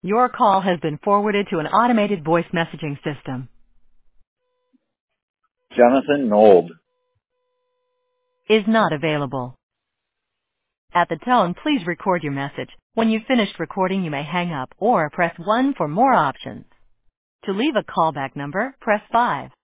Your call has been forwarded to an automated voice messaging system. Jonathan Nold. Is not available. At the tone, please record your message. When you've finished recording, you may hang up or press 1 for more options. To leave a callback number, press 5.